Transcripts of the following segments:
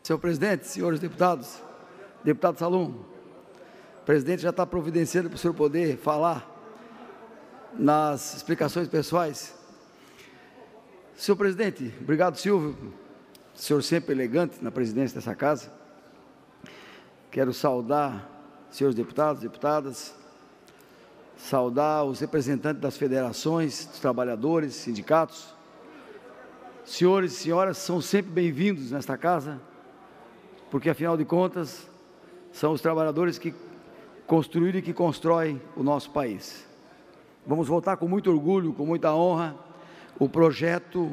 Senhor presidente, senhores deputados, deputado Salum, o presidente já está providenciando para o senhor poder falar nas explicações pessoais. Senhor presidente, obrigado, Silvio, senhor sempre elegante na presidência dessa casa. Quero saudar senhores deputados, deputadas, saudar os representantes das federações, dos trabalhadores, sindicatos. Senhores e senhoras, são sempre bem-vindos nesta casa, porque, afinal de contas, são os trabalhadores que construíram e que constroem o nosso país. Vamos votar com muito orgulho, com muita honra, o projeto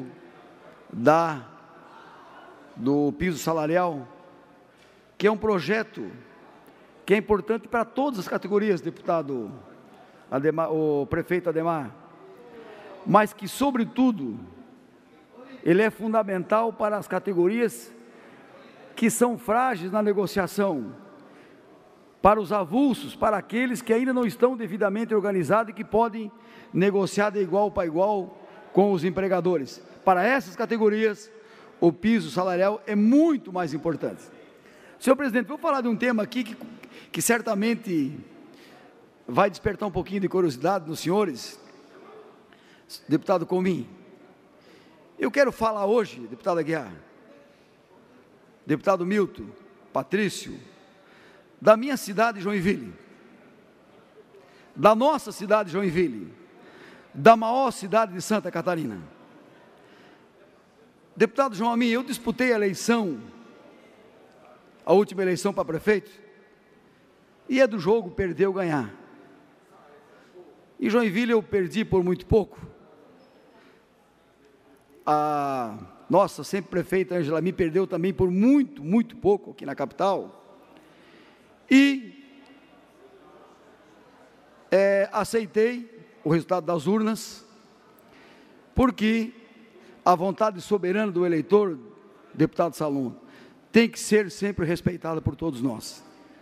do piso salarial, que é um projeto que é importante para todas as categorias, deputado Ademar, o prefeito Ademar, mas que, sobretudo, ele é fundamental para as categorias que são frágeis na negociação, para os avulsos, para aqueles que ainda não estão devidamente organizados e que podem negociar de igual para igual com os empregadores. Para essas categorias, o piso salarial é muito mais importante. Senhor presidente, vou falar de um tema aqui que certamente vai despertar um pouquinho de curiosidade nos senhores. Deputado Comim, eu quero falar hoje, deputado Aguiar, deputado Milton, Patrício, da minha cidade, Joinville, da nossa cidade, Joinville, da maior cidade de Santa Catarina. Deputado João Amin, eu disputei a última eleição para prefeito, e é do jogo perder ou ganhar. Em Joinville eu perdi por muito pouco. A nossa sempre prefeita Ângela me perdeu também por muito, muito pouco aqui na capital. E aceitei o resultado das urnas, porque a vontade soberana do eleitor, deputado Salum, tem que ser sempre respeitada por todos nós.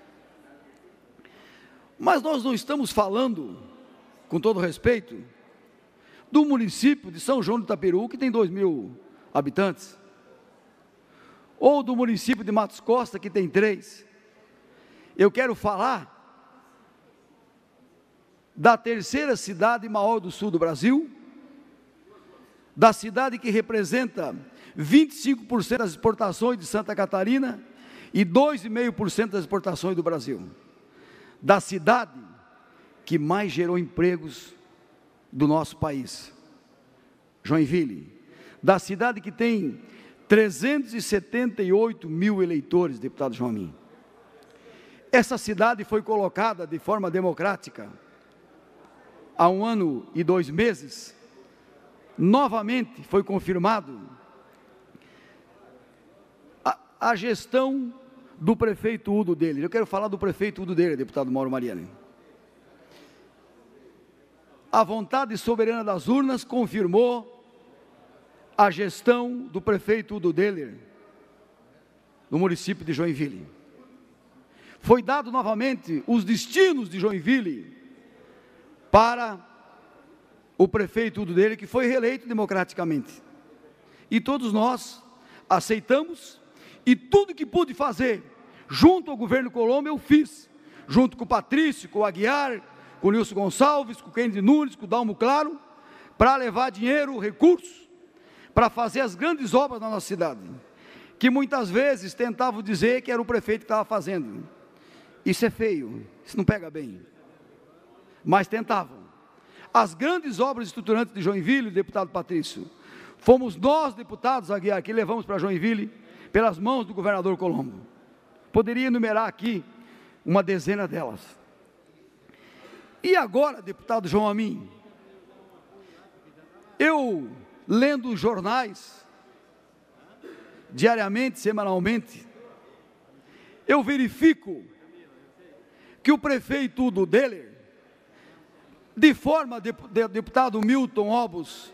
Mas nós não estamos falando, com todo respeito, do município de São João do Itaperu, que tem 2.000 habitantes, ou do município de Matos Costa, que tem 3. Eu quero falar da terceira cidade maior do sul do Brasil, da cidade que representa 25% das exportações de Santa Catarina e 2,5% das exportações do Brasil, da cidade que mais gerou empregos do nosso país, Joinville, da cidade que tem 378 mil eleitores, deputado João Amin. Essa cidade foi colocada de forma democrática há 1 ano e 2 meses, novamente foi confirmado a gestão do prefeito Udo dele. Eu quero falar do prefeito Udo dele, deputado Mauro Mariani. A vontade soberana das urnas confirmou a gestão do prefeito Udo Deller, no município de Joinville. Foi dado novamente os destinos de Joinville para o prefeito Udo Deller, que foi reeleito democraticamente. E todos nós aceitamos, e tudo que pude fazer junto ao governo Colombo eu fiz, junto com o Patrício, com o Aguiar, com o Nilson Gonçalves, com o Kennedy Nunes, com o Dalmo Claro, para levar dinheiro, recursos, para fazer as grandes obras na nossa cidade, que muitas vezes tentavam dizer que era o prefeito que estava fazendo. Isso é feio, isso não pega bem, mas tentavam. As grandes obras estruturantes de Joinville, deputado Patrício, fomos nós, deputados Aguiar, que levamos para Joinville, pelas mãos do governador Colombo. Poderia enumerar aqui uma dezena delas. E agora, deputado João Amin, eu, lendo os jornais, diariamente, semanalmente, eu verifico que o prefeito Udo Deller, de forma, deputado Milton Obos,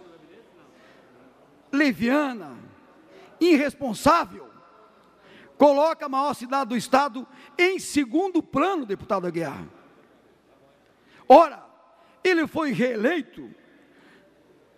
leviana, irresponsável, coloca a maior cidade do estado em segundo plano, deputado Aguiar. Ora, ele foi reeleito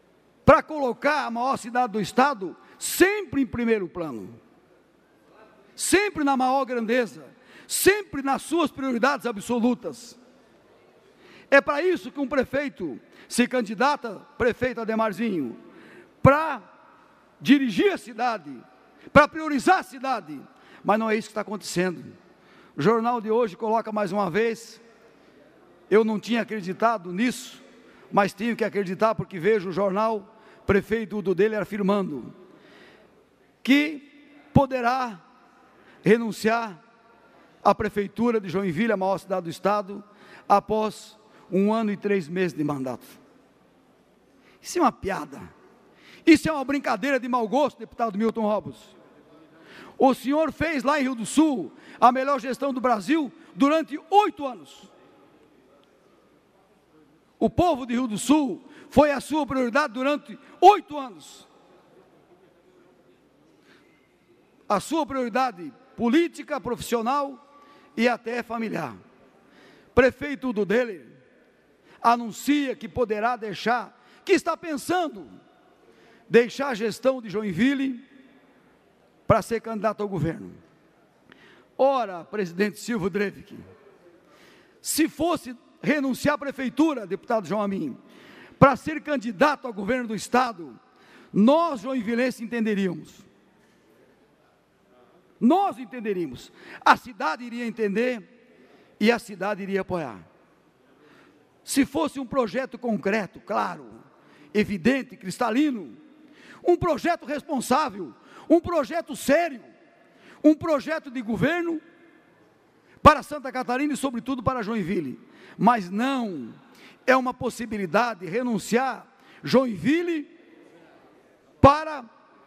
para colocar a maior cidade do estado sempre em primeiro plano. sempre na maior grandeza, sempre nas suas prioridades absolutas. É para isso que um prefeito se candidata, prefeito Ademarzinho, para dirigir a cidade, para priorizar a cidade, mas não é isso que está acontecendo. O jornal de hoje coloca mais uma vez, eu não tinha acreditado nisso, mas tenho que acreditar porque vejo o jornal, prefeito do dele afirmando que poderá renunciar à prefeitura de Joinville, a maior cidade do estado, após 1 ano e 3 meses de mandato. Isso é uma piada, isso é uma brincadeira de mau gosto, deputado Milton Robles. O senhor fez lá em Rio do Sul a melhor gestão do Brasil durante 8 anos. O povo de Rio do Sul foi a sua prioridade durante 8 anos. A sua prioridade política, profissional e até familiar. Prefeito do dele anuncia que poderá deixar, que está pensando deixar a gestão de Joinville para ser candidato ao governo. Ora, presidente Silvio Drevik, se fosse renunciar à prefeitura, deputado João Amin, para ser candidato ao governo do estado, nós joinvilenses entenderíamos. Nós entenderíamos. A cidade iria entender e a cidade iria apoiar. Se fosse um projeto concreto, claro, evidente, cristalino, um projeto responsável, um projeto sério, um projeto de governo para Santa Catarina e sobretudo para Joinville. Mas não, é uma possibilidade renunciar Joinville para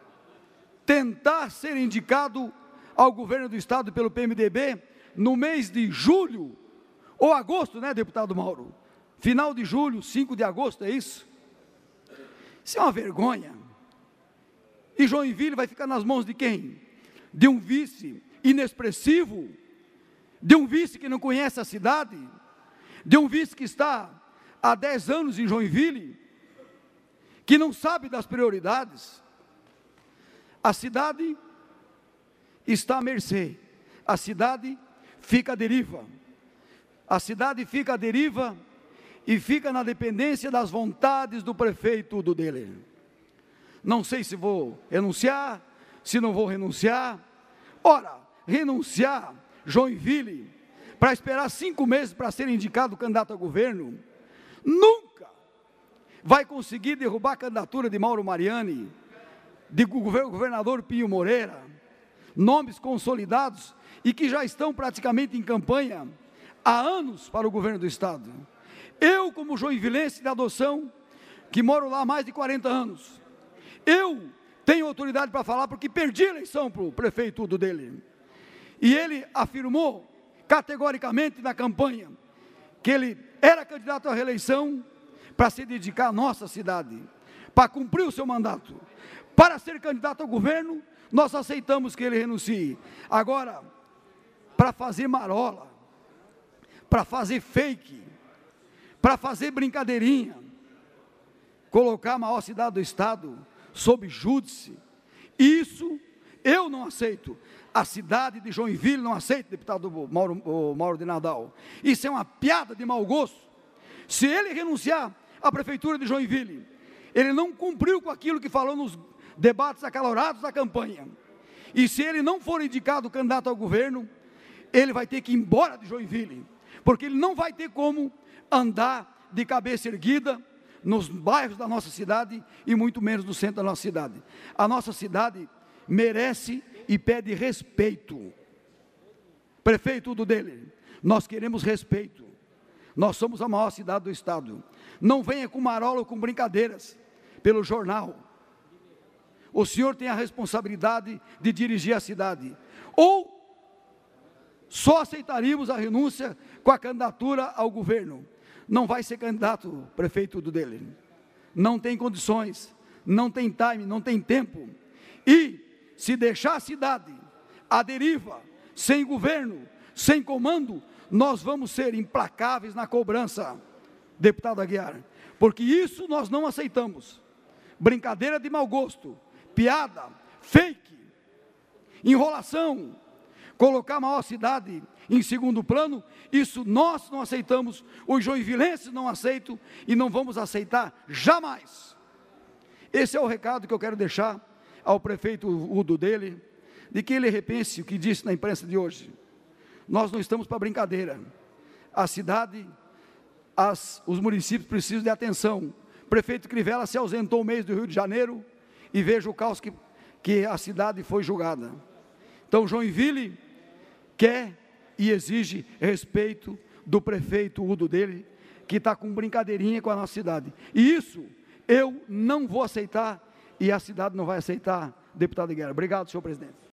tentar ser indicado ao governo do estado pelo PMDB no mês de julho ou agosto, né, deputado Mauro? Final de julho, 5 de agosto, é isso? Isso é uma vergonha. E Joinville vai ficar nas mãos de quem? De um vice inexpressivo, de um vice que não conhece a cidade, de um vice que está há 10 anos em Joinville, que não sabe das prioridades. A cidade está à mercê, a cidade fica à deriva, a cidade fica à deriva e fica na dependência das vontades do prefeito do dele. Não sei se vou renunciar, se não vou renunciar. Ora, renunciar Joinville para esperar 5 meses para ser indicado candidato a governo, nunca vai conseguir derrubar a candidatura de Mauro Mariani, de governador Pinho Moreira, nomes consolidados e que já estão praticamente em campanha há anos para o governo do estado. Eu, como joinvilense de adoção, que moro lá há mais de 40 anos, eu tenho autoridade para falar porque perdi a eleição para o prefeito do dele. E ele afirmou categoricamente na campanha que ele era candidato à reeleição para se dedicar à nossa cidade, para cumprir o seu mandato. Para ser candidato ao governo, nós aceitamos que ele renuncie. Agora, para fazer marola, para fazer fake, para fazer brincadeirinha, colocar a maior cidade do estado sob júdice, isso eu não aceito. A cidade de Joinville não aceita, deputado Mauro de Nadal. Isso é uma piada de mau gosto. Se ele renunciar à prefeitura de Joinville, ele não cumpriu com aquilo que falou nos debates acalorados da campanha. E se ele não for indicado candidato ao governo, ele vai ter que ir embora de Joinville, porque ele não vai ter como andar de cabeça erguida nos bairros da nossa cidade e muito menos no centro da nossa cidade. A nossa cidade merece e pede respeito. Prefeito do dele, nós queremos respeito. Nós somos a maior cidade do estado. Não venha com marola ou com brincadeiras pelo jornal. O senhor tem a responsabilidade de dirigir a cidade. Ou só aceitaríamos a renúncia com a candidatura ao governo. Não vai ser candidato, prefeito do dele. Não tem condições, não tem time, não tem tempo. E se deixar a cidade à deriva, sem governo, sem comando, nós vamos ser implacáveis na cobrança, deputado Aguiar, porque isso nós não aceitamos. Brincadeira de mau gosto, piada, fake, enrolação, colocar a maior cidade em segundo plano, isso nós não aceitamos, os joinvilenses não aceitam e não vamos aceitar jamais. Esse é o recado que eu quero deixar ao prefeito Udo dele, de que ele repense o que disse na imprensa de hoje. Nós não estamos para brincadeira. A cidade, os municípios precisam de atenção. O prefeito Crivella se ausentou o mês do Rio de Janeiro e veja o caos que a cidade foi julgada. Então Joinville quer e exige respeito do prefeito Udo dele, que está com brincadeirinha com a nossa cidade. E isso eu não vou aceitar e a cidade não vai aceitar, deputado Higuera. Obrigado, senhor presidente.